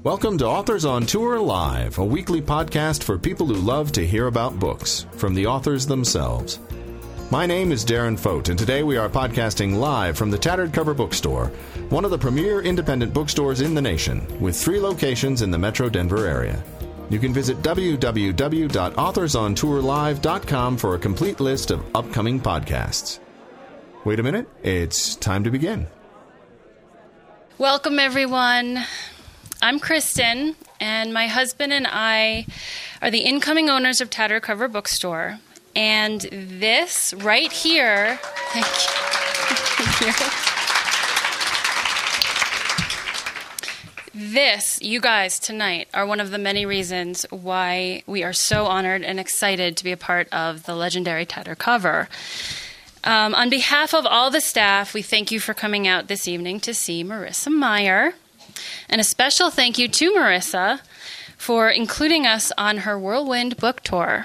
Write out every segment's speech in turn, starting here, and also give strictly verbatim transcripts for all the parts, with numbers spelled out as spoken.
Welcome to Authors on Tour Live, a weekly podcast for people who love to hear about books from the authors themselves. My name is Darren Fote, and today we are podcasting live from the Tattered Cover Bookstore, one of the premier independent bookstores in the nation, with three locations in the Metro Denver area. You can visit w w w dot authors on tour live dot com for a complete list of upcoming podcasts. Wait a minute, it's time to begin. Welcome, everyone. I'm Kristen, and my husband and I are the incoming owners of Tattered Cover Bookstore. And this right here, thank you. Thank you. This, you guys, tonight, are one of the many reasons why we are so honored and excited to be a part of the legendary Tattered Cover. Um, on behalf of all the staff, we thank you for coming out this evening to see Marissa Meyer. And a special thank you to Marissa for including us on her Whirlwind book tour.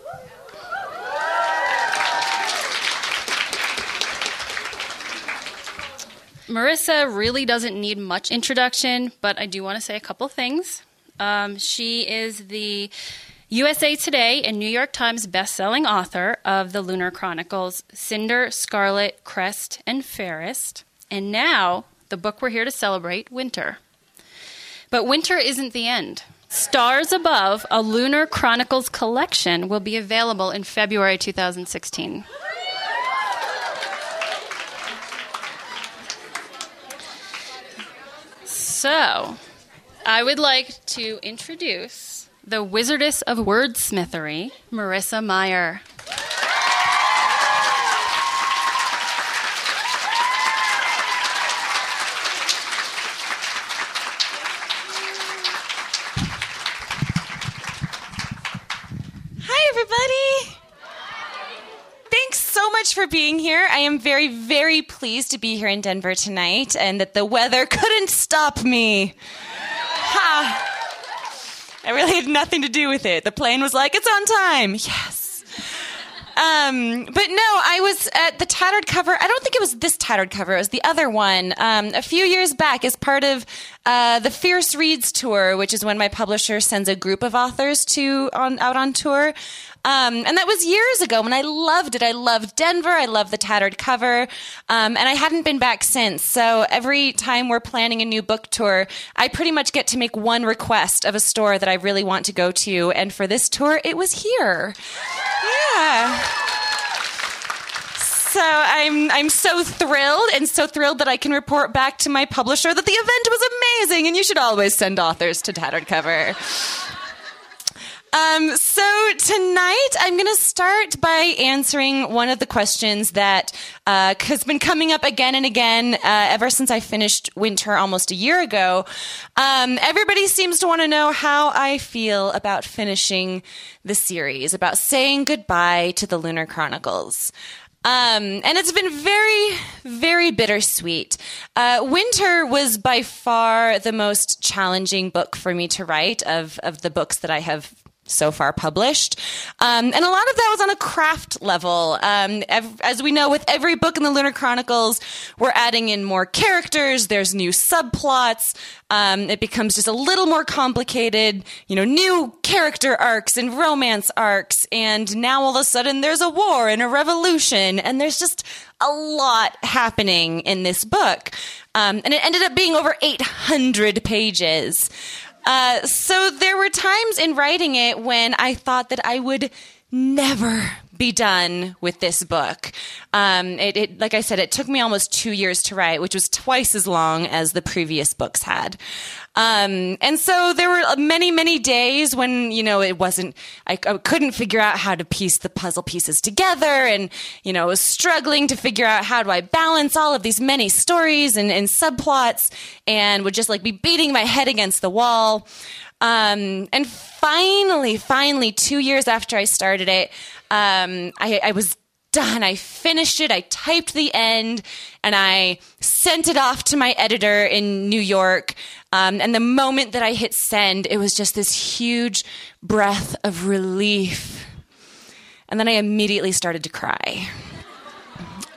Marissa really doesn't need much introduction, but I do want to say a couple things. Um, she is the U S A Today and New York Times bestselling author of the Lunar Chronicles, Cinder, Scarlet, Crest, and Fairest. And now, the book we're here to celebrate, Winter. But winter isn't the end. Stars Above, a Lunar Chronicles collection, will be available in February two thousand sixteen. So, I would like to introduce the Wizardess of Wordsmithery, Marissa Meyer. For being here. I am very, very pleased to be here in Denver tonight and that the weather couldn't stop me. Ha! I really had nothing to do with it. The plane was like, it's on time. Yes. Um, but no, I was at the Tattered Cover. I don't think it was this Tattered Cover. It was the other one. Um, a few years back as part of uh, the Fierce Reads Tour, which is when my publisher sends a group of authors to on out on tour. Um, and that was years ago, and I loved it. I loved Denver. I loved the Tattered Cover, um, and I hadn't been back since. So every time we're planning a new book tour, I pretty much get to make one request of a store that I really want to go to. And for this tour, it was here. Yeah. So I'm I'm so thrilled, and so thrilled that I can report back to my publisher that the event was amazing, and you should always send authors to Tattered Cover. Um, so tonight I'm going to start by answering one of the questions that uh, has been coming up again and again uh, ever since I finished Winter almost a year ago. Um, everybody seems to want to know how I feel about finishing the series, about saying goodbye to the Lunar Chronicles. Um, and it's been very, very bittersweet. Uh, Winter was by far the most challenging book for me to write of, of the books that I have so far published. Um, and a lot of that was on a craft level. Um, ev- as we know, with every book in the Lunar Chronicles, we're adding in more characters. There's new subplots. Um, it becomes just a little more complicated, you know, new character arcs and romance arcs. And now all of a sudden there's a war and a revolution. And there's just a lot happening in this book. Um, and it ended up being over eight hundred pages. Uh, so there were times in writing it when I thought that I would never be done with this book. Um, it, it, like I said, it took me almost two years to write, which was twice as long as the previous books had. Um, and so there were many, many days when, you know, it wasn't, I, I couldn't figure out how to piece the puzzle pieces together, and, you know, was struggling to figure out how do I balance all of these many stories and, and subplots, and would just like be beating my head against the wall. Um, and finally, finally, two years after I started it, um, I, I was done. I finished it. I typed the end, and I sent it off to my editor in New York. Um, and the moment that I hit send, it was just this huge breath of relief. And then I immediately started to cry.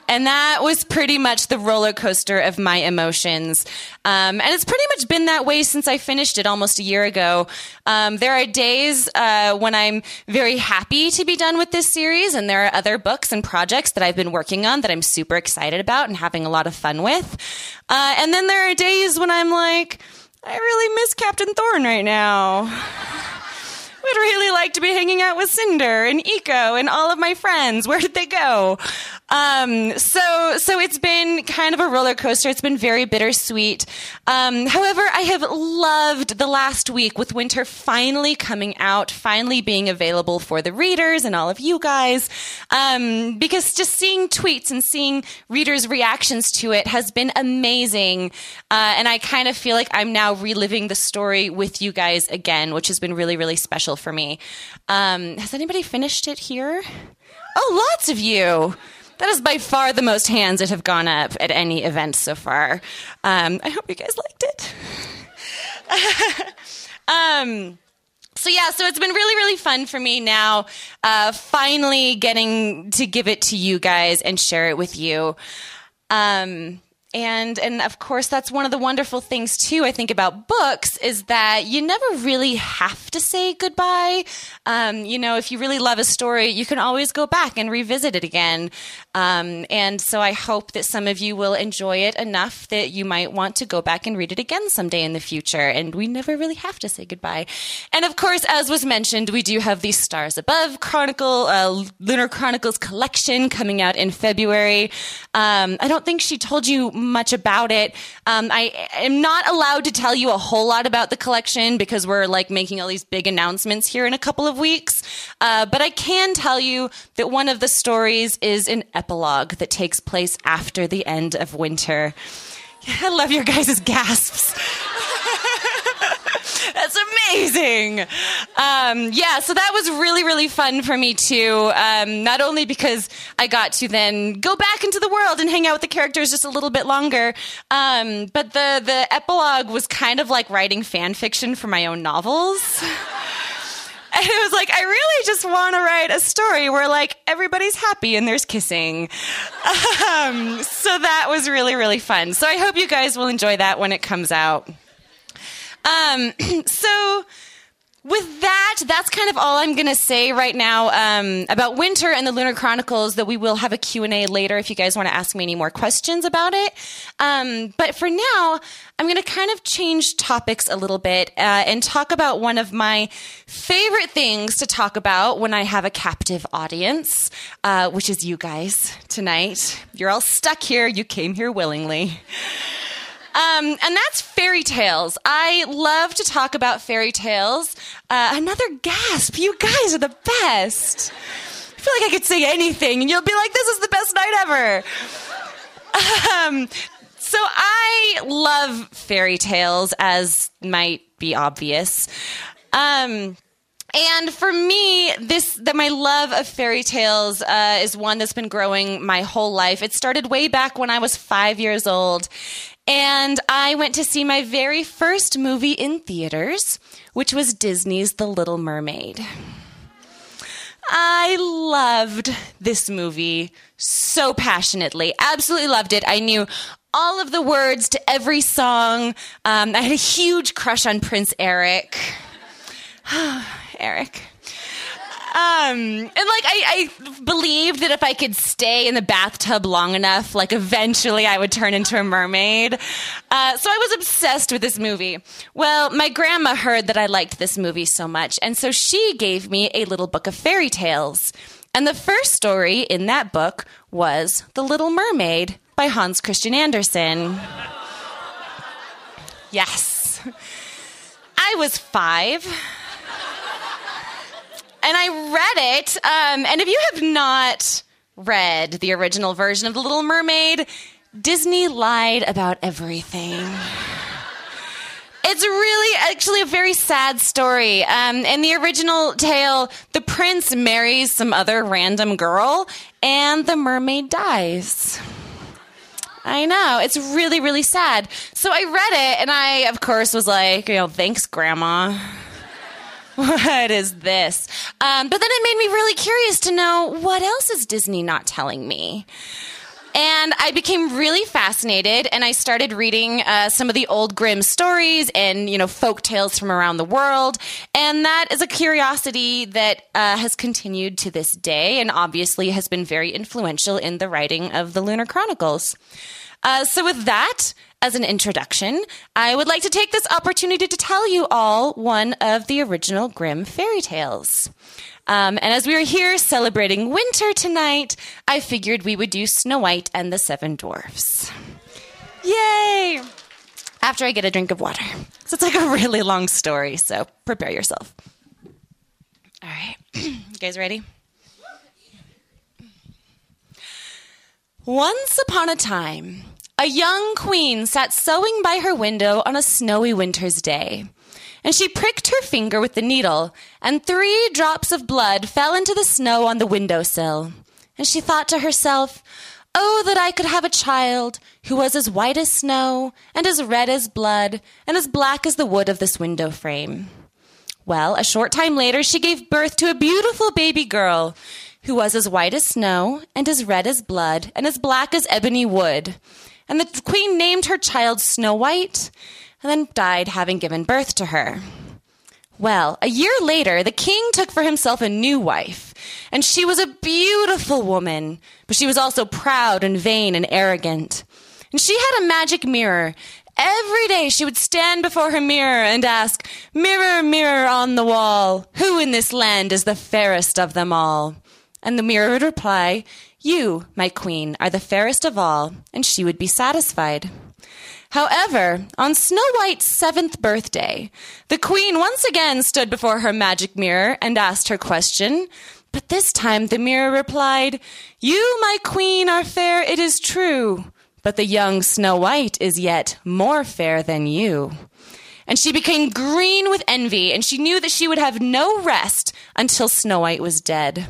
And that was pretty much the roller coaster of my emotions. Um, and it's pretty much been that way since I finished it almost a year ago. Um, there are days uh, when I'm very happy to be done with this series, and there are other books and projects that I've been working on that I'm super excited about and having a lot of fun with. Uh, and then there are days when I'm like, I really miss Captain Thorne right now. Would really like to be hanging out with Cinder and Eco and all of my friends. Where did they go? Um, so, so it's been kind of a roller coaster. It's been very bittersweet. Um, however, I have loved the last week with Winter finally coming out, finally being available for the readers and all of you guys. Um, because just seeing tweets and seeing readers' reactions to it has been amazing. Uh, and I kind of feel like I'm now reliving the story with you guys again, which has been really, really special for me. Um, has anybody finished it here? Oh, lots of you. That is by far the most hands that have gone up at any event so far. Um, I hope you guys liked it. um, so yeah, so it's been really, really fun for me now, uh, finally getting to give it to you guys and share it with you. Um, And, and of course, that's one of the wonderful things, too, I think, about books is that you never really have to say goodbye. Um, you know, if you really love a story, you can always go back and revisit it again. Um, and so I hope that some of you will enjoy it enough that you might want to go back and read it again someday in the future. And we never really have to say goodbye. And of course, as was mentioned, we do have the Stars Above Chronicle, uh, Lunar Chronicles collection coming out in February. Um, I don't think she told you much about it. Um, I am not allowed to tell you a whole lot about the collection because we're like making all these big announcements here in a couple of weeks. Uh, but I can tell you that one of the stories is an epilogue that takes place after the end of Winter. I love your guys' gasps. That's amazing. Um, yeah, so that was really, really fun for me, too. Um, not only because I got to then go back into the world and hang out with the characters just a little bit longer, um, but the, the epilogue was kind of like writing fan fiction for my own novels. And it was like, I really just want to write a story where, like, everybody's happy and there's kissing. Um, so that was really, really fun. So I hope you guys will enjoy that when it comes out. Um, so with that, that's kind of all I'm going to say right now, um, about Winter and the Lunar Chronicles, that we will have a Q and A later if you guys want to ask me any more questions about it. Um, but for now, I'm going to kind of change topics a little bit, uh, and talk about one of my favorite things to talk about when I have a captive audience, uh, which is you guys tonight. You're all stuck here. You came here willingly. Um, and that's fairy tales. I love to talk about fairy tales. Uh, another gasp. You guys are the best. I feel like I could say anything and you'll be like, this is the best night ever. Um, so I love fairy tales, as might be obvious. Um, And for me, this that my love of fairy tales uh, is one that's been growing my whole life. It started way back when I was five years old. And I went to see my very first movie in theaters, which was Disney's The Little Mermaid. I loved this movie so passionately. Absolutely loved it. I knew all of the words to every song. Um, I had a huge crush on Prince Eric. Eric. Um, and like, I, I believed that if I could stay in the bathtub long enough, like eventually I would turn into a mermaid. Uh, so I was obsessed with this movie. Well, my grandma heard that I liked this movie so much, and so she gave me a little book of fairy tales. And the first story in that book was The Little Mermaid by Hans Christian Andersen. Yes. I was five. And I read it, um, and if you have not read the original version of The Little Mermaid, Disney lied about everything. It's really actually a very sad story. Um, in the original tale, the prince marries some other random girl, and the mermaid dies. I know. It's really, really sad. So I read it, and I, of course, was like, you know, thanks, Grandma. What is this? Um, but then it made me really curious to know, what else is Disney not telling me? And I became really fascinated, and I started reading uh, some of the old Grimm stories and, you know, folk tales from around the world. And that is a curiosity that uh, has continued to this day and obviously has been very influential in the writing of the Lunar Chronicles. Uh, so with that as an introduction, I would like to take this opportunity to tell you all one of the original Grimm fairy tales. Um, and as we are here celebrating winter tonight, I figured we would do Snow White and the Seven Dwarfs. Yay! After I get a drink of water. So it's like a really long story, so prepare yourself. All right. You guys ready? Once upon a time, a young queen sat sewing by her window on a snowy winter's day. And she pricked her finger with the needle, and three drops of blood fell into the snow on the windowsill. And she thought to herself, "Oh, that I could have a child who was as white as snow, and as red as blood, and as black as the wood of this window frame." Well, a short time later, she gave birth to a beautiful baby girl who was as white as snow, and as red as blood, and as black as ebony wood. And the queen named her child Snow White, and then died having given birth to her. Well, a year later, the king took for himself a new wife, and she was a beautiful woman, but she was also proud and vain and arrogant. And she had a magic mirror. Every day she would stand before her mirror and ask, "Mirror, mirror on the wall, who in this land is the fairest of them all?" And the mirror would reply, "You, my queen, are the fairest of all," and she would be satisfied. However, on Snow White's seventh birthday, the queen once again stood before her magic mirror and asked her question, but this time the mirror replied, "You, my queen, are fair, it is true, but the young Snow White is yet more fair than you." And she became green with envy, and she knew that she would have no rest until Snow White was dead.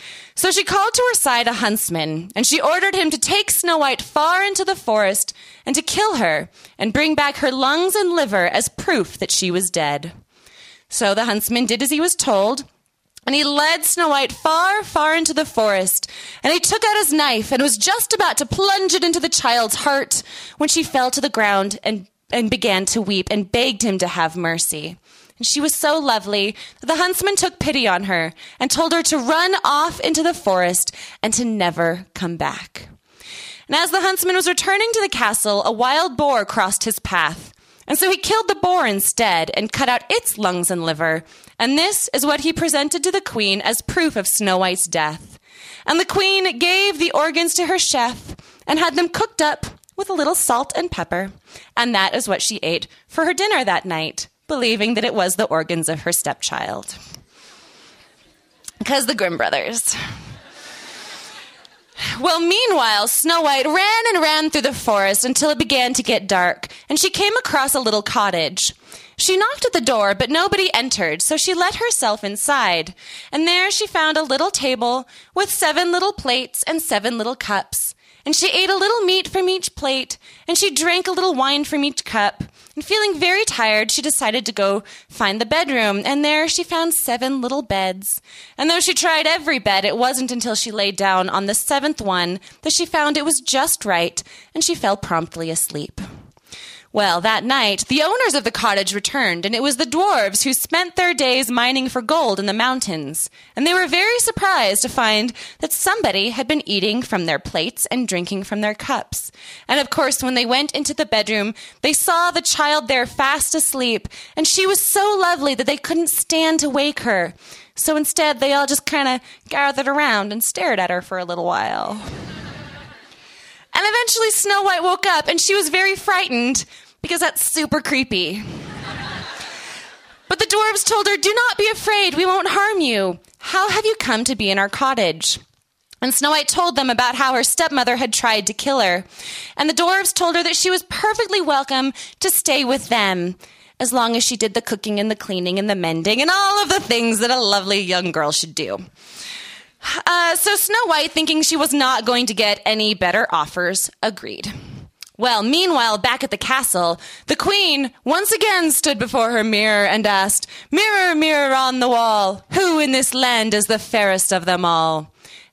So she called to her side a huntsman, and she ordered him to take Snow White far into the forest and to kill her and bring back her lungs and liver as proof that she was dead. So the huntsman did as he was told, and he led Snow White far, far into the forest, and he took out his knife and was just about to plunge it into the child's heart when she fell to the ground and, and began to weep and begged him to have mercy. And she was so lovely that the huntsman took pity on her and told her to run off into the forest and to never come back. And as the huntsman was returning to the castle, a wild boar crossed his path. And so he killed the boar instead and cut out its lungs and liver. And this is what he presented to the queen as proof of Snow White's death. And the queen gave the organs to her chef and had them cooked up with a little salt and pepper. And that is what she ate for her dinner that night, believing that it was the organs of her stepchild. Because the Grimm brothers. Well, meanwhile, Snow White ran and ran through the forest until it began to get dark, and she came across a little cottage. She knocked at the door, but nobody entered, so she let herself inside. And there she found a little table with seven little plates and seven little cups. And she ate a little meat from each plate, and she drank a little wine from each cup. And feeling very tired, she decided to go find the bedroom, and there she found seven little beds. And though she tried every bed, it wasn't until she lay down on the seventh one that she found it was just right, and she fell promptly asleep. Well, that night, the owners of the cottage returned, and it was the dwarves who spent their days mining for gold in the mountains. And they were very surprised to find that somebody had been eating from their plates and drinking from their cups. And of course, when they went into the bedroom, they saw the child there fast asleep, and she was so lovely that they couldn't stand to wake her. So instead, they all just kind of gathered around and stared at her for a little while. And eventually Snow White woke up, and she was very frightened, because that's super creepy. But the dwarves told her, "Do not be afraid, we won't harm you. How have you come to be in our cottage?" And Snow White told them about how her stepmother had tried to kill her. And the dwarves told her that she was perfectly welcome to stay with them, as long as she did the cooking and the cleaning and the mending and all of the things that a lovely young girl should do. Uh, so Snow White, thinking she was not going to get any better offers, agreed. Well, meanwhile, back at the castle, the queen once again stood before her mirror and asked, "Mirror, mirror on the wall, who in this land is the fairest of them all?"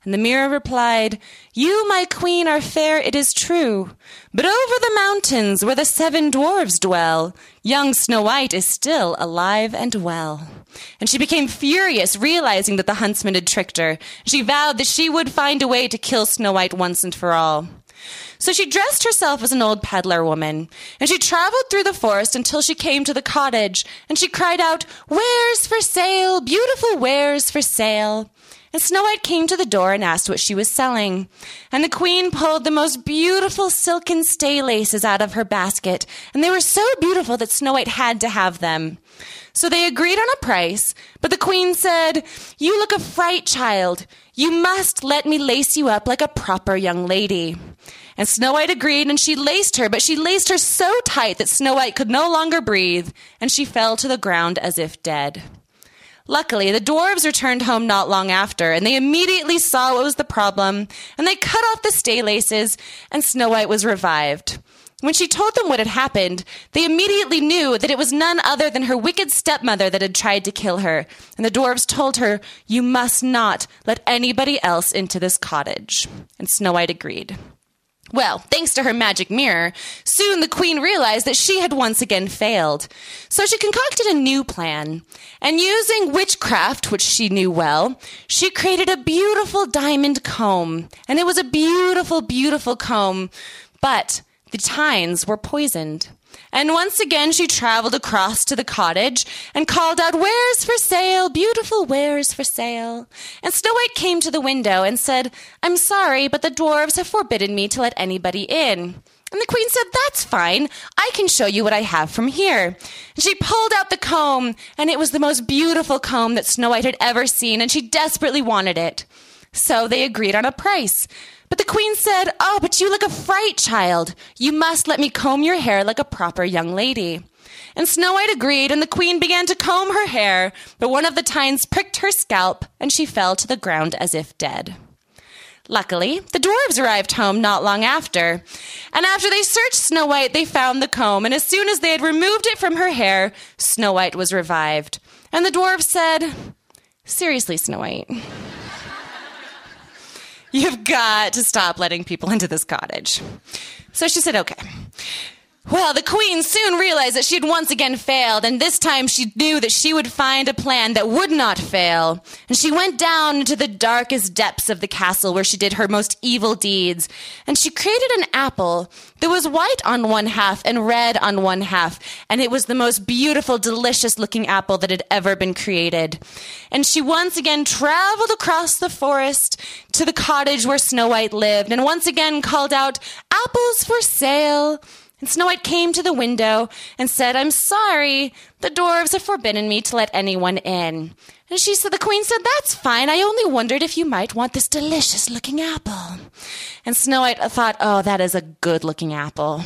And the mirror replied, "You, my queen, are fair, it is true. But over the mountains where the seven dwarves dwell, young Snow White is still alive and well." And she became furious, realizing that the huntsman had tricked her. She vowed that she would find a way to kill Snow White once and for all. So she dressed herself as an old peddler woman, and she traveled through the forest until she came to the cottage, and she cried out, "Wares for sale, beautiful wares for sale." And Snow White came to the door and asked what she was selling. And the queen pulled the most beautiful silken stay laces out of her basket, and they were so beautiful that Snow White had to have them. So they agreed on a price, but the queen said, "You look a fright, child. You must let me lace you up like a proper young lady." And Snow White agreed, and she laced her, but she laced her so tight that Snow White could no longer breathe, and she fell to the ground as if dead. Luckily, the dwarves returned home not long after, and they immediately saw what was the problem, and they cut off the stay laces, and Snow White was revived. When she told them what had happened, they immediately knew that it was none other than her wicked stepmother that had tried to kill her, and the dwarves told her, "You must not let anybody else into this cottage." And Snow White agreed. Well, thanks to her magic mirror, soon the queen realized that she had once again failed. So she concocted a new plan. And using witchcraft, which she knew well, she created a beautiful diamond comb. And it was a beautiful, beautiful comb. But the tines were poisoned. And once again she traveled across to the cottage and called out, "Wares for sale, beautiful wares for sale." And Snow White came to the window and said, "I'm sorry, but the dwarves have forbidden me to let anybody in." And the queen said, "That's fine. I can show you what I have from here." And she pulled out the comb, and it was the most beautiful comb that Snow White had ever seen, and she desperately wanted it. So they agreed on a price. But the queen said, "Oh, but you look a fright, child. You must let me comb your hair like a proper young lady." And Snow White agreed, and the queen began to comb her hair, but one of the tines pricked her scalp, and she fell to the ground as if dead. Luckily, the dwarves arrived home not long after. And after they searched Snow White, they found the comb, and as soon as they had removed it from her hair, Snow White was revived. And the dwarves said, "Seriously, Snow White, you've got to stop letting people into this cottage." So she said, "Okay." Well, the queen soon realized that she had once again failed, and this time she knew that she would find a plan that would not fail. And she went down into the darkest depths of the castle where she did her most evil deeds. And she created an apple that was white on one half and red on one half. And it was the most beautiful, delicious-looking apple that had ever been created. And she once again traveled across the forest to the cottage where Snow White lived, and once again called out, "Apples for sale." And Snow White came to the window and said, "I'm sorry, the dwarves have forbidden me to let anyone in." And she said, the queen said, "That's fine. I only wondered if you might want this delicious-looking apple." And Snow White thought, "Oh, that is a good-looking apple.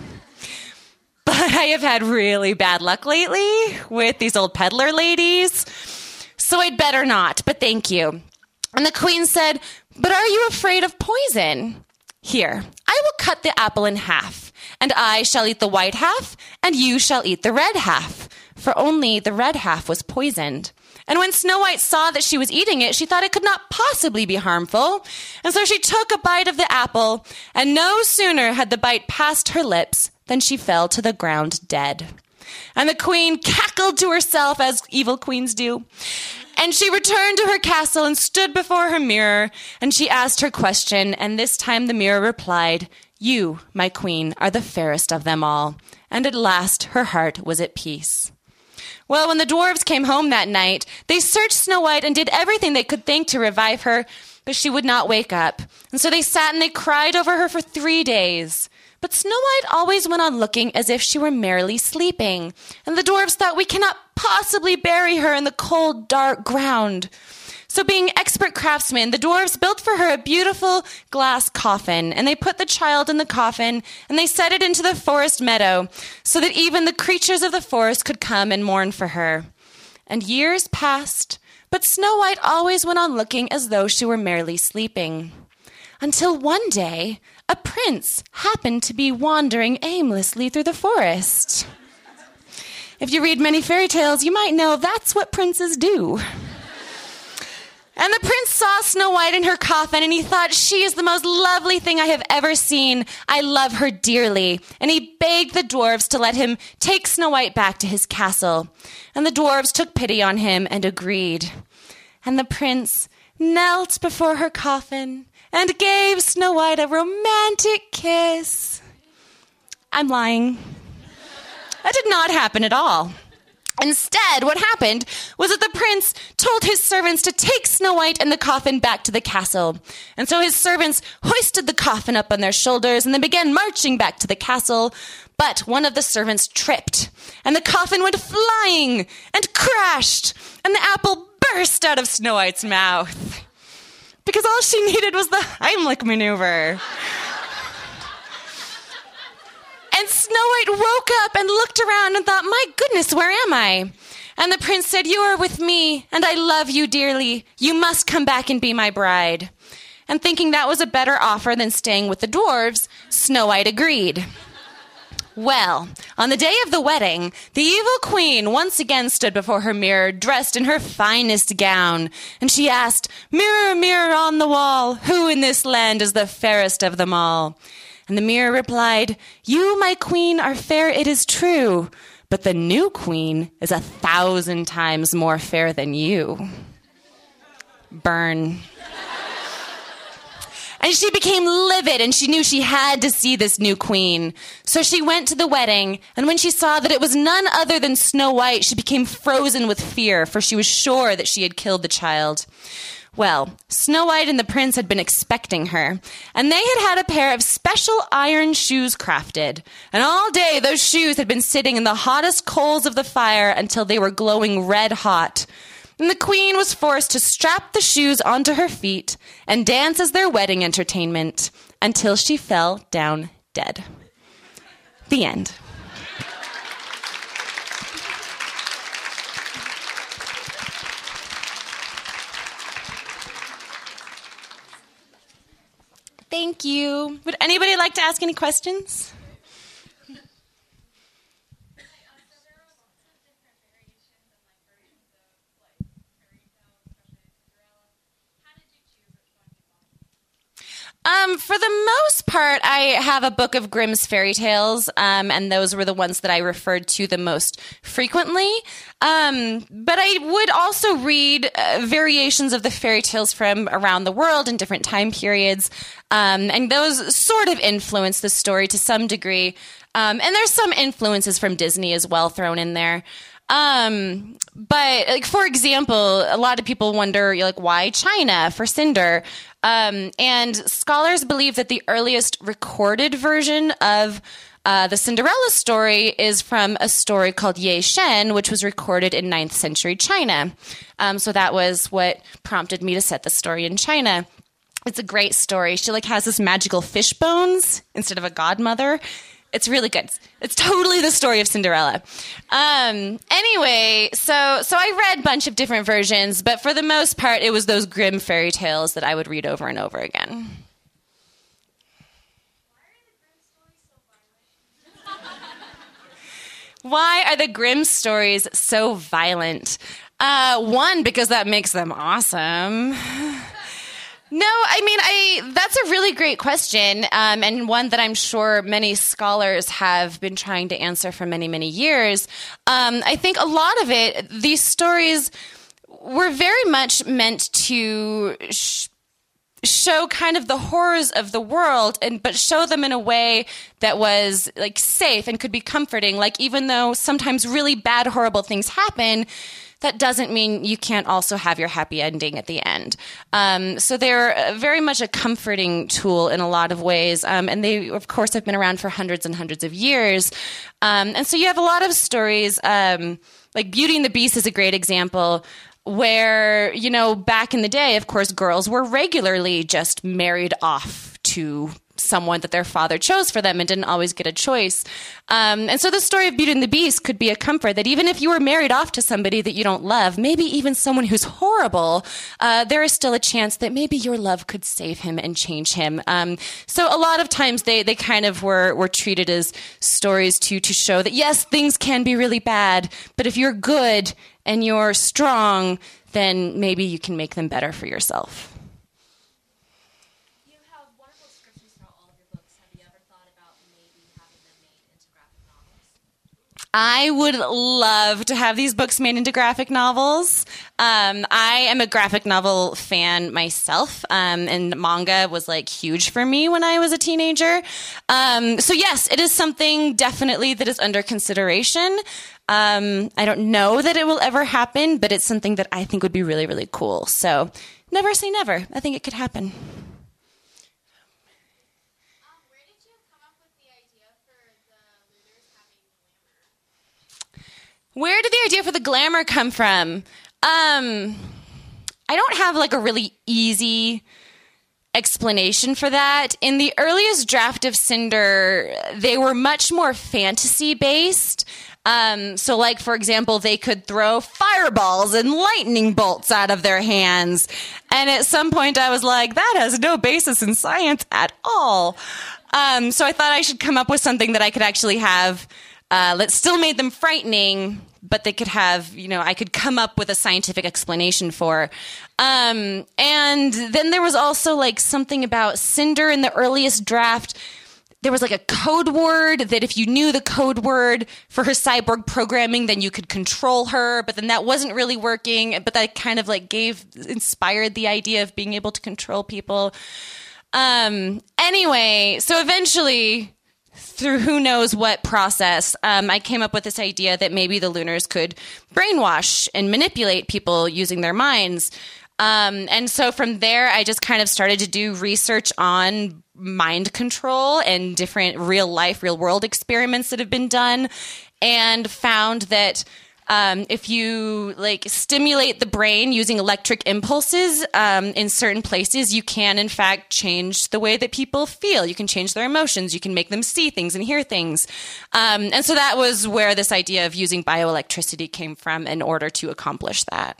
But I have had really bad luck lately with these old peddler ladies, so I'd better not, but thank you." And the queen said, "But are you afraid of poison? Here, I will cut the apple in half. And I shall eat the white half, and you shall eat the red half." For only the red half was poisoned. And when Snow White saw that she was eating it, she thought it could not possibly be harmful. And so she took a bite of the apple, and no sooner had the bite passed her lips than she fell to the ground dead. And the queen cackled to herself, as evil queens do. And she returned to her castle and stood before her mirror, and she asked her question, and this time the mirror replied, "You, my queen, are the fairest of them all." And at last her heart was at peace. Well, when the dwarves came home that night, they searched Snow White and did everything they could think to revive her, but she would not wake up. And so they sat and they cried over her for three days. But Snow White always went on looking as if she were merrily sleeping. And the dwarves thought, "We cannot possibly bury her in the cold, dark ground." So being expert craftsmen, the dwarves built for her a beautiful glass coffin, and they put the child in the coffin, and they set it into the forest meadow, so that even the creatures of the forest could come and mourn for her. And years passed, but Snow White always went on looking as though she were merely sleeping. Until one day, a prince happened to be wandering aimlessly through the forest. If you read many fairy tales, you might know that's what princes do. And the prince saw Snow White in her coffin, and he thought, she is the most lovely thing I have ever seen. I love her dearly. And he begged the dwarves to let him take Snow White back to his castle. And the dwarves took pity on him and agreed. And the prince knelt before her coffin and gave Snow White a romantic kiss. I'm lying. That did not happen at all. Instead, what happened was that the prince told his servants to take Snow White and the coffin back to the castle. And so his servants hoisted the coffin up on their shoulders and they began marching back to the castle. But one of the servants tripped, and the coffin went flying and crashed, and the apple burst out of Snow White's mouth. Because all she needed was the Heimlich maneuver. And Snow White woke up and looked around and thought, my goodness, where am I? And the prince said, you are with me, and I love you dearly. You must come back and be my bride. And thinking that was a better offer than staying with the dwarves, Snow White agreed. Well, on the day of the wedding, the evil queen once again stood before her mirror, dressed in her finest gown. And she asked, mirror, mirror on the wall, who in this land is the fairest of them all? And the mirror replied, you, my queen, are fair, it is true, but the new queen is a thousand times more fair than you. Burn. And she became livid, and she knew she had to see this new queen. So she went to the wedding, and when she saw that it was none other than Snow White, she became frozen with fear, for she was sure that she had killed the child. Well, Snow White and the prince had been expecting her, and they had had a pair of special iron shoes crafted. And all day those shoes had been sitting in the hottest coals of the fire until they were glowing red hot. And the queen was forced to strap the shoes onto her feet and dance as their wedding entertainment until she fell down dead. The end. Thank you. Would anybody like to ask any questions? Um, for the most part, I have a book of Grimm's fairy tales, um, and those were the ones that I referred to the most frequently. Um, but I would also read uh, variations of the fairy tales from around the world in different time periods, um, and those sort of influence the story to some degree. Um, and there's some influences from Disney as well thrown in there. Um, but like, for example, a lot of people wonder, like, why China for Cinder? Um, and scholars believe that the earliest recorded version of uh, the Cinderella story is from a story called Ye Shen, which was recorded in ninth century China. Um, so that was what prompted me to set the story in China. It's a great story. She like has this magical fish bones instead of a godmother. It's really good. It's totally the story of Cinderella. Um, anyway, so so I read a bunch of different versions, but for the most part, it was those Grimm fairy tales that I would read over and over again. Why are the Grimm stories so violent? Uh, one, because that makes them awesome. No, I mean, I that's a really great question, um, and one that I'm sure many scholars have been trying to answer for many, many years. Um, I think a lot of it, these stories were very much meant to sh- show kind of the horrors of the world, and but show them in a way that was like safe and could be comforting. Like, even though sometimes really bad, horrible things happen, that doesn't mean you can't also have your happy ending at the end. Um, so they're very much a comforting tool in a lot of ways. Um, and they, of course, have been around for hundreds and hundreds of years. Um, and so you have a lot of stories, um, like Beauty and the Beast is a great example, where, you know, back in the day, of course, girls were regularly just married off to someone that their father chose for them and didn't always get a choice. Um, and so the story of Beauty and the Beast could be a comfort that even if you were married off to somebody that you don't love, maybe even someone who's horrible, uh, there is still a chance that maybe your love could save him and change him. Um, so a lot of times they, they kind of were, were treated as stories to, to show that, yes, things can be really bad, but if you're good, and you're strong, then maybe you can make them better for yourself. You have wonderful descriptions throughout all of your books. Have you ever thought about maybe having them made into graphic novels? I would love to have these books made into graphic novels. Um, I am a graphic novel fan myself, um, and manga was like huge for me when I was a teenager. Um, so yes, it is something definitely that is under consideration. Um, I don't know that it will ever happen, but it's something that I think would be really, really cool. So never say never. I think it could happen. Where did the idea for the glamour come from? Um, I don't have like a really easy explanation for that. In the earliest draft of Cinder, they were much more fantasy based. Um, so like, for example, they could throw fireballs and lightning bolts out of their hands. And at some point I was like, that has no basis in science at all. Um, so I thought I should come up with something that I could actually have Uh, that still made them frightening, but they could have, you know, I could come up with a scientific explanation for. Um, and then there was also like something about Cinder in the earliest draft. There was like a code word that if you knew the code word for her cyborg programming, then you could control her. But then that wasn't really working. But that kind of like gave, inspired the idea of being able to control people. Um, anyway, so eventually, through who knows what process, um, I came up with this idea that maybe the Lunars could brainwash and manipulate people using their minds. Um, and so from there, I just kind of started to do research on mind control and different real life, real world experiments that have been done, and found that Um, if you like stimulate the brain using electric impulses um, in certain places, you can in fact change the way that people feel. You can change their emotions. You can make them see things and hear things. Um, and so that was where this idea of using bioelectricity came from in order to accomplish that.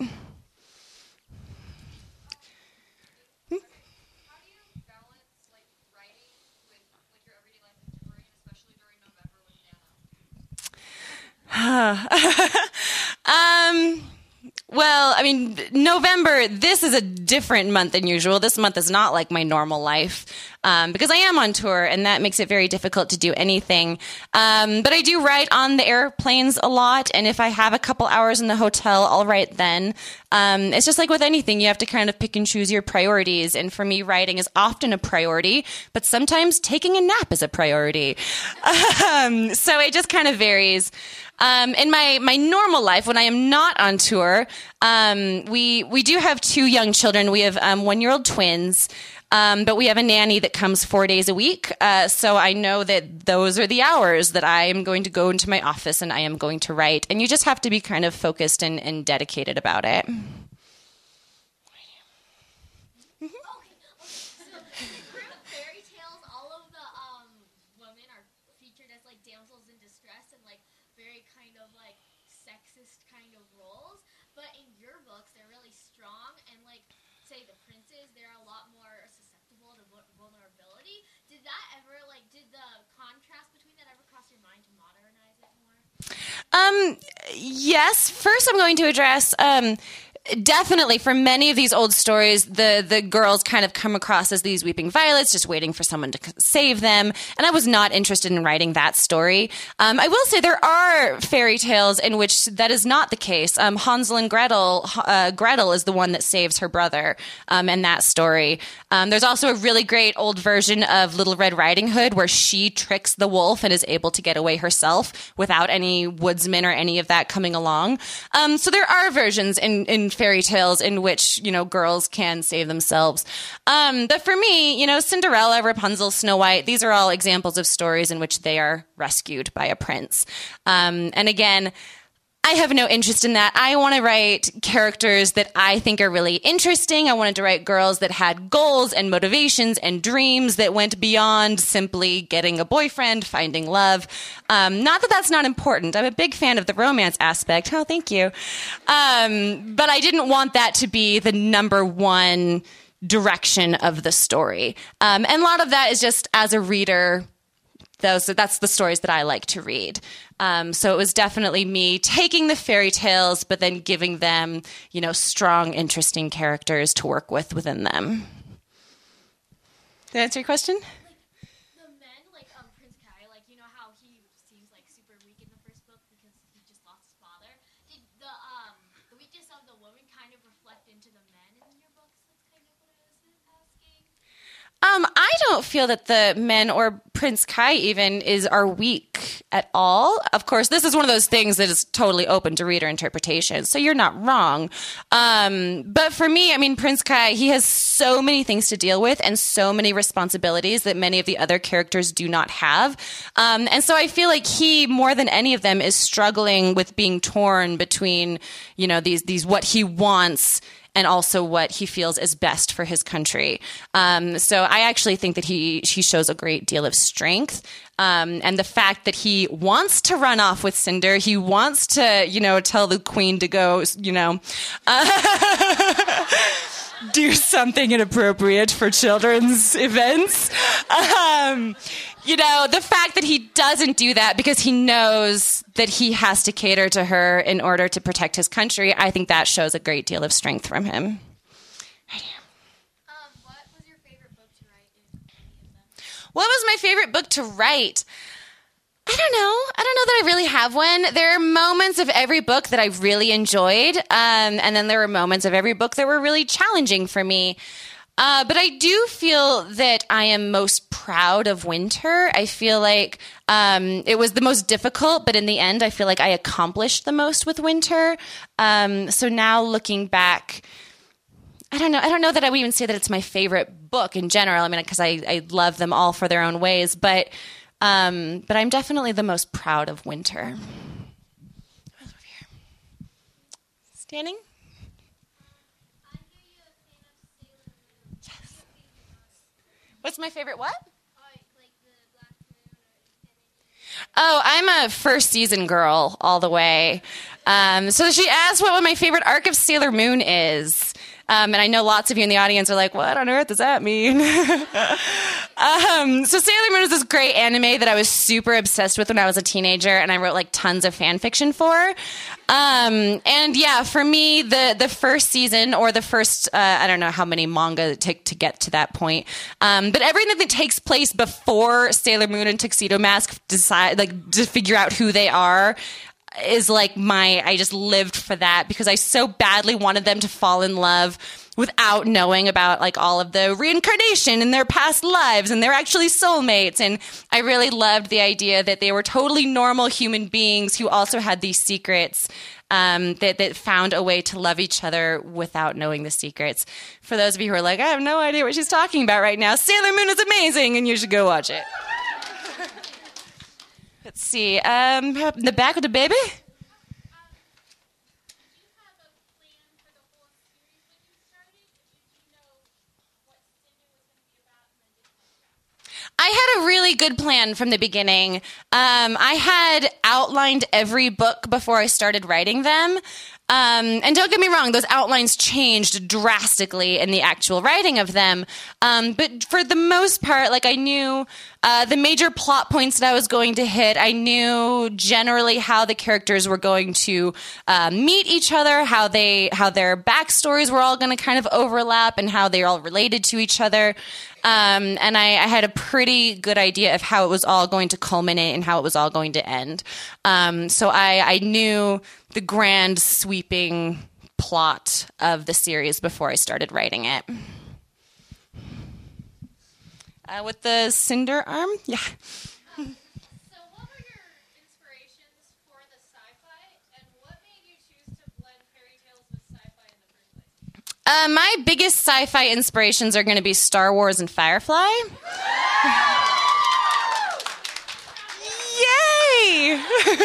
um, well, I mean, November, this is a different month than usual. This month is not like my normal life um, because I am on tour, and that makes it very difficult to do anything. Um, but I do write on the airplanes a lot, and if I have a couple hours in the hotel, I'll write then. Um, it's just like with anything, you have to kind of pick and choose your priorities. And for me, writing is often a priority, but sometimes taking a nap is a priority. um, so it just kind of varies. Um, in my, my normal life, when I am not on tour, um, we, we do have two young children. We have, um, one-year-old twins, um, but we have a nanny that comes four days a week. Uh, so I know that those are the hours that I am going to go into my office and I am going to write. And you just have to be kind of focused and, and dedicated about it. Um, yes. First, I'm going to address, um, definitely for many of these old stories, the, the girls kind of come across as these weeping violets, just waiting for someone to save them. And I was not interested in writing that story. Um, I will say there are fairy tales in which that is not the case. Um, Hansel and Gretel, uh, Gretel is the one that saves her brother, um, in that story. Um, there's also a really great old version of Little Red Riding Hood where she tricks the wolf and is able to get away herself without any woodsman or any of that coming along. Um, so there are versions in, in fairy tales in which, you know, girls can save themselves. Um, but for me, you know, Cinderella, Rapunzel, Snow White, these are all examples of stories in which they are rescued by a prince. Um, and again, I have no interest in that. I want to write characters that I think are really interesting. I wanted to write girls that had goals and motivations and dreams that went beyond simply getting a boyfriend, finding love. Um, not that that's not important. I'm a big fan of the romance aspect. Oh, thank you. Um, but I didn't want that to be the number one direction of the story. Um, and a lot of that is just as a reader, those that's the stories that I like to read. Um, so it was definitely me taking the fairy tales, but then giving them, you know, strong, interesting characters to work with within them. Did that answer your question? The men, like um, Prince Kai, like you know how he seems like super weak in the first book because he just lost his father. Did the um the weakness of the woman kind of reflect into the men in your books? That's kind of what I was asking. Um, I don't feel that the men or Prince Kai even is are weak at all. Of course, this is one of those things that is totally open to reader interpretation, so you're not wrong. Um, but for me, I mean, Prince Kai, he has so many things to deal with and so many responsibilities that many of the other characters do not have. Um, and so I feel like he, more than any of them, is struggling with being torn between, you know, these these what he wants and also what he feels is best for his country. Um, so I actually think that he he shows a great deal of strength. Um, and the fact that he wants to run off with Cinder, he wants to, you know, tell the queen to go, you know, uh, do something inappropriate for children's events. Um, you know, the fact that he doesn't do that because he knows that he has to cater to her in order to protect his country, I think that shows a great deal of strength from him. Right here. Um, what was your favorite book to write in any of them? What was my favorite book to write? I don't know. I don't know that I really have one. There are moments of every book that I really enjoyed, um, and then there were moments of every book that were really challenging for me. Uh, but I do feel that I am most proud of Winter. I feel like um, it was the most difficult, but in the end, I feel like I accomplished the most with Winter. Um, so now looking back, I don't know. I don't know that I would even say that it's my favorite book in general. I mean, because I, I love them all for their own ways, but um, but I'm definitely the most proud of Winter. Over here. Standing. What's my favorite what? Oh, I'm a first season girl all the way. Um, so she asked what my favorite arc of Sailor Moon is. Um, and I know lots of you in the audience are like, what on earth does that mean? um, so Sailor Moon is this great anime that I was super obsessed with when I was a teenager, and I wrote like tons of fan fiction for. Um, and yeah, for me, the, the first season or the first, uh, I don't know how many manga it took to get to that point. Um, but everything that takes place before Sailor Moon and Tuxedo Mask decide, like, to figure out who they are is like my, I just lived for that because I so badly wanted them to fall in love without knowing about like all of the reincarnation in their past lives, and they're actually soulmates. And I really loved the idea that they were totally normal human beings who also had these secrets, um, that, that found a way to love each other without knowing the secrets. For those of you who are like, I have no idea what she's talking about right now, Sailor Moon is amazing and you should go watch it. Let's see. Um, the back with the baby? I had a really good plan from the beginning. Um, I had outlined every book before I started writing them. Um, and don't get me wrong, those outlines changed drastically in the actual writing of them. Um, but for the most part, like I knew uh, the major plot points that I was going to hit. I knew generally how the characters were going to uh, meet each other, how they, how their backstories were all going to kind of overlap, and how they're all related to each other. Um, and I, I had a pretty good idea of how it was all going to culminate and how it was all going to end. Um, so I, I knew the grand sweeping plot of the series before I started writing it. Uh, with the cinder arm? Yeah. So what were your inspirations for the sci-fi, and what made you choose to blend fairy tales with sci-fi in the first place? Uh, my biggest sci-fi inspirations are going to be Star Wars and Firefly. Yay!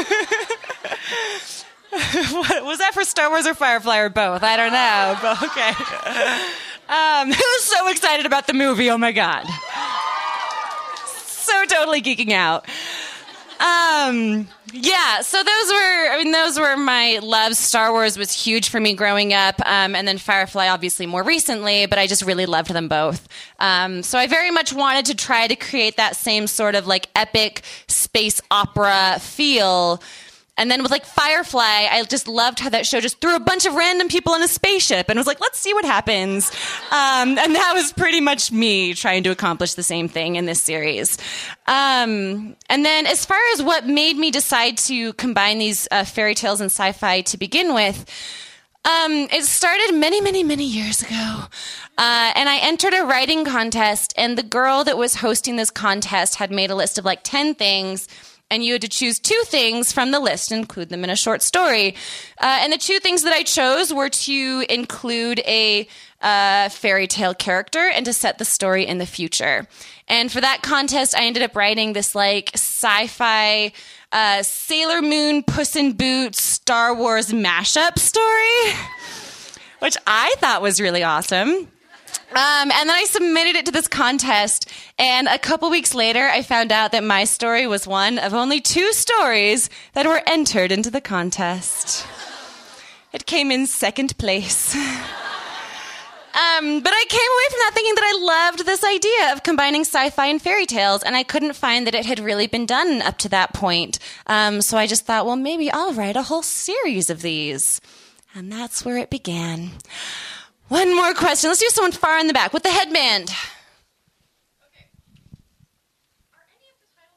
What, was that for Star Wars or Firefly or both? I don't know. But okay. Um, who's so excited about the movie? Oh my God. So totally geeking out. Um, yeah, so those were, I mean, those were my loves. Star Wars was huge for me growing up, um, and then Firefly obviously more recently, but I just really loved them both. Um, so I very much wanted to try to create that same sort of like epic space opera feel. And then with like Firefly, I just loved how that show just threw a bunch of random people in a spaceship and was like, let's see what happens. Um, and that was pretty much me trying to accomplish the same thing in this series. Um, and then as far as what made me decide to combine these uh, fairy tales and sci-fi to begin with, um, it started many, many, many years ago. Uh, and I entered a writing contest, and the girl that was hosting this contest had made a list of like ten things. And you had to choose two things from the list and include them in a short story. Uh, and the two things that I chose were to include a uh, fairy tale character and to set the story in the future. And for that contest, I ended up writing this like sci-fi uh, Sailor Moon, Puss in Boots, Star Wars mashup story, which I thought was really awesome. Um, and then I submitted it to this contest, and a couple weeks later, I found out that my story was one of only two stories that were entered into the contest. It came in second place. Um, but I came away from that thinking that I loved this idea of combining sci-fi and fairy tales, and I couldn't find that it had really been done up to that point. Um, so I just thought, well, maybe I'll write a whole series of these. And that's where it began. One more question. Let's do someone far in the back with the headband. Okay. Are any of the title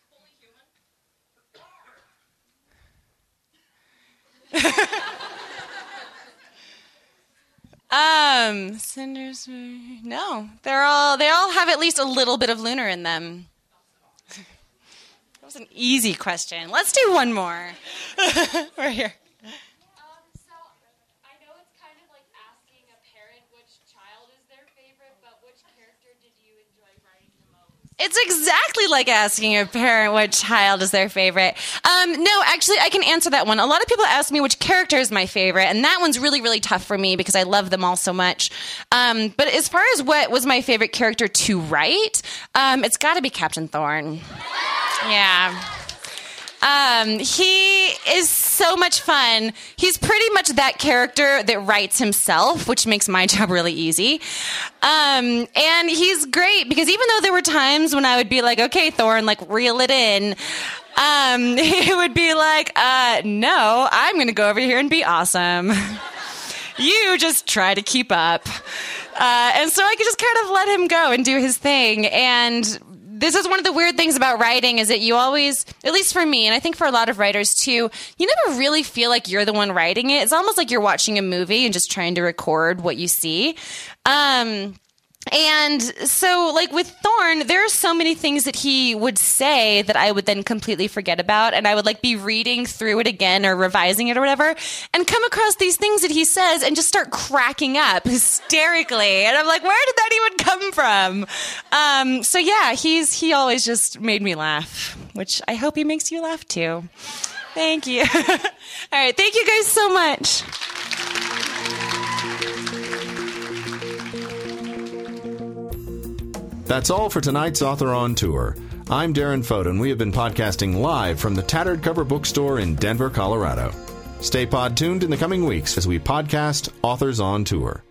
characters fully human? um, Cinders. No, they're all. They all have at least a little bit of lunar in them. That was an easy question. Let's do one more. We're here. It's exactly like asking a parent which child is their favorite. Um, no, actually, I can answer that one. A lot of people ask me which character is my favorite, and that one's really, really tough for me because I love them all so much. Um, but as far as what was my favorite character to write, um, it's got to be Captain Thorn. Yeah. Um, he is so much fun. He's pretty much that character that writes himself, which makes my job really easy. Um, and he's great because even though there were times when I would be like, okay, Thorn, like reel it in, um, he would be like, uh, no, I'm going to go over here and be awesome. You just try to keep up. Uh, and so I could just kind of let him go and do his thing. And this is one of the weird things about writing is that you always, at least for me, and I think for a lot of writers too, you never really feel like you're the one writing it. It's almost like you're watching a movie and just trying to record what you see. Um, and so, like with Thorn, there are so many things that he would say that I would then completely forget about, and I would like be reading through it again or revising it or whatever, and come across these things that he says and just start cracking up hysterically. And I'm like, where did that even come from? Um, so yeah, he's he always just made me laugh, which I hope he makes you laugh too. Thank you. All right, thank you guys so much. That's all for tonight's Author on Tour. I'm Darren Foden, and we have been podcasting live from the Tattered Cover Bookstore in Denver, Colorado. Stay pod tuned in the coming weeks as we podcast Authors on Tour.